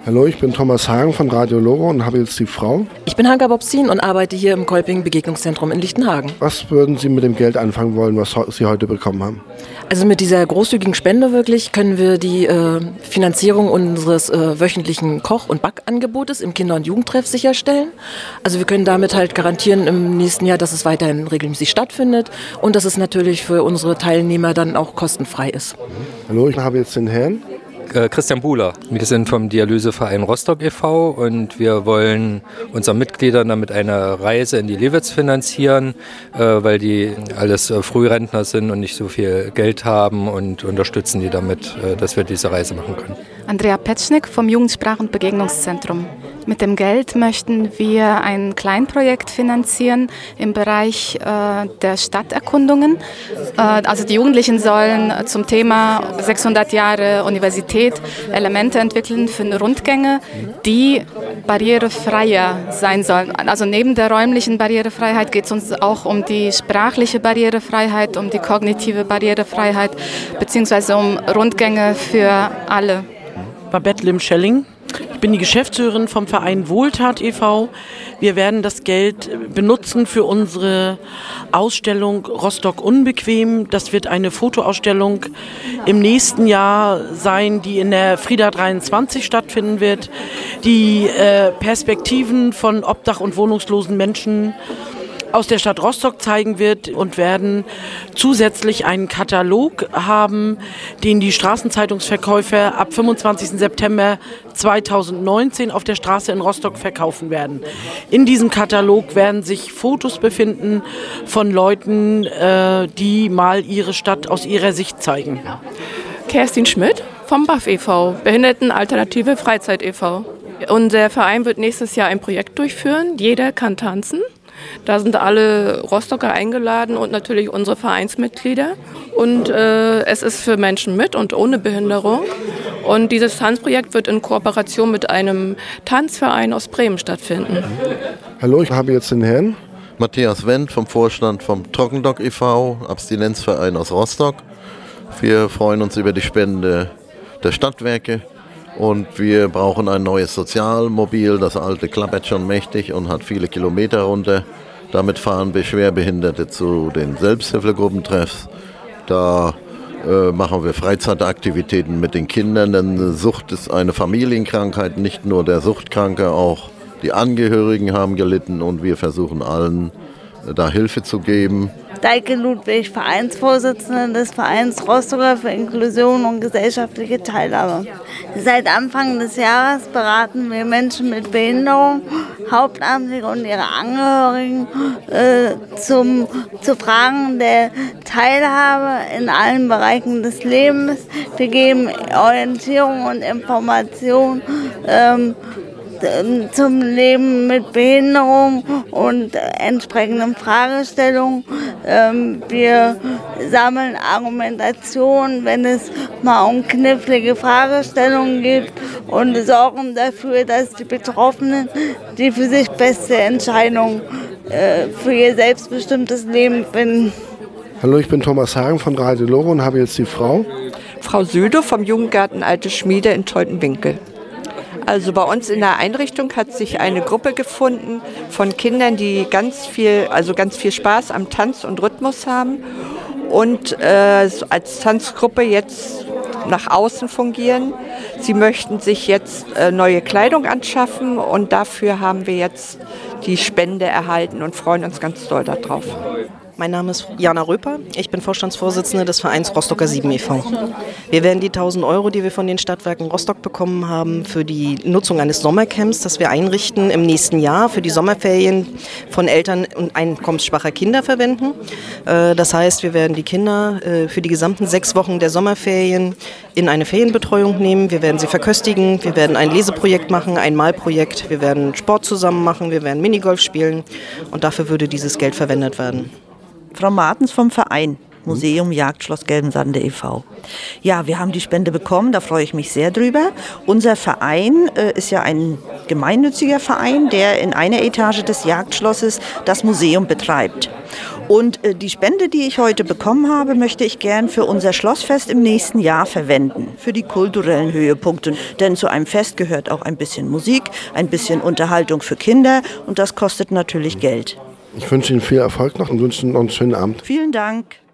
Hallo, ich bin Thomas Hagen von Radio Loro und habe jetzt die Frau. Ich bin Hanka Bobsin und arbeite hier im Kolping-Begegnungszentrum in Lichtenhagen. Was würden Sie mit dem Geld anfangen wollen, was Sie heute bekommen haben? Also mit dieser großzügigen Spende wirklich können wir die Finanzierung unseres wöchentlichen Koch- und Backangebotes im Kinder- und Jugendtreff sicherstellen. Also wir können damit halt garantieren im nächsten Jahr, dass es weiterhin regelmäßig stattfindet und dass es natürlich für unsere Teilnehmer dann auch kostenfrei ist. Hallo, ich habe jetzt den Herrn. Christian Buhler. Wir sind vom Dialyseverein Rostock e.V. und wir wollen unseren Mitgliedern damit eine Reise in die Liwitz finanzieren, weil die alles Frührentner sind und nicht so viel Geld haben und unterstützen die damit, dass wir diese Reise machen können. Andrea Petschnik vom Jugendsprach- und Begegnungszentrum. Mit dem Geld möchten wir ein Kleinprojekt finanzieren im Bereich der Stadterkundungen. Also die Jugendlichen sollen zum Thema 600 Jahre Universität Elemente entwickeln für Rundgänge, die barrierefreier sein sollen. Also neben der räumlichen Barrierefreiheit geht es uns auch um die sprachliche Barrierefreiheit, um die kognitive Barrierefreiheit beziehungsweise um Rundgänge für alle. Babette Lim-Schelling. Ich bin die Geschäftsführerin vom Verein Wohltat e.V. Wir werden das Geld benutzen für unsere Ausstellung Rostock unbequem. Das wird eine Fotoausstellung im nächsten Jahr sein, die in der Frieda 23 stattfinden wird, die Perspektiven von obdach- und wohnungslosen Menschen aus der Stadt Rostock zeigen wird und werden zusätzlich einen Katalog haben, den die Straßenzeitungsverkäufer ab 25. September 2019 auf der Straße in Rostock verkaufen werden. In diesem Katalog werden sich Fotos befinden von Leuten, die mal ihre Stadt aus ihrer Sicht zeigen. Kerstin Schmidt vom BAF e.V., Behindertenalternative Freizeit e.V. Unser Verein wird nächstes Jahr ein Projekt durchführen. Jeder kann tanzen. Da sind alle Rostocker eingeladen und natürlich unsere Vereinsmitglieder. Und es ist für Menschen mit und ohne Behinderung. Und dieses Tanzprojekt wird in Kooperation mit einem Tanzverein aus Bremen stattfinden. Hallo, ich habe jetzt den Herrn. Matthias Wendt vom Vorstand vom Trockendock e.V., Abstinenzverein aus Rostock. Wir freuen uns über die Spende der Stadtwerke. Und wir brauchen ein neues Sozialmobil. Das alte klappert schon mächtig und hat viele Kilometer runter. Damit fahren wir Schwerbehinderte zu den Selbsthilfegruppen-Treffs. Da machen wir Freizeitaktivitäten mit den Kindern, denn Sucht ist eine Familienkrankheit. Nicht nur der Suchtkranke, auch die Angehörigen haben gelitten und wir versuchen allen da Hilfe zu geben. Deike Ludwig, Vereinsvorsitzende des Vereins Rostocker für Inklusion und gesellschaftliche Teilhabe. Seit Anfang des Jahres beraten wir Menschen mit Behinderung, Hauptamtliche und ihre Angehörigen zu Fragen der Teilhabe in allen Bereichen des Lebens. Wir geben Orientierung und Information zum Leben mit Behinderung und entsprechenden Fragestellungen. Wir sammeln Argumentationen, wenn es mal um knifflige Fragestellungen geht und sorgen dafür, dass die Betroffenen die für sich beste Entscheidung für ihr selbstbestimmtes Leben finden. Hallo, ich bin Thomas Hagen von Radio Loro und habe jetzt die Frau. Frau Süde vom Jugendgarten Alte Schmiede in Teutenwinkel. Also bei uns in der Einrichtung hat sich eine Gruppe gefunden von Kindern, die ganz viel Spaß am Tanz und Rhythmus haben und als Tanzgruppe jetzt nach außen fungieren. Sie möchten sich jetzt neue Kleidung anschaffen und dafür haben wir jetzt die Spende erhalten und freuen uns ganz doll darauf. Mein Name ist Jana Röper, ich bin Vorstandsvorsitzende des Vereins Rostocker 7 e.V. Wir werden die 1.000 Euro, die wir von den Stadtwerken Rostock bekommen haben, für die Nutzung eines Sommercamps, das wir einrichten im nächsten Jahr für die Sommerferien von Eltern und einkommensschwacher Kinder verwenden. Das heißt, wir werden die Kinder für die gesamten 6 Wochen der Sommerferien in eine Ferienbetreuung nehmen. Wir werden sie verköstigen, wir werden ein Leseprojekt machen, ein Malprojekt, wir werden Sport zusammen machen, wir werden Minigolf spielen und dafür würde dieses Geld verwendet werden. Frau Martens vom Verein Museum Jagdschloss Gelbensande e.V. Ja, wir haben die Spende bekommen, da freue ich mich sehr drüber. Unser Verein ist ja ein gemeinnütziger Verein, der in einer Etage des Jagdschlosses das Museum betreibt. Und die Spende, die ich heute bekommen habe, möchte ich gern für unser Schlossfest im nächsten Jahr verwenden, für die kulturellen Höhepunkte. Denn zu einem Fest gehört auch ein bisschen Musik, ein bisschen Unterhaltung für Kinder und das kostet natürlich Geld. Ich wünsche Ihnen viel Erfolg noch und wünsche Ihnen noch einen schönen Abend. Vielen Dank.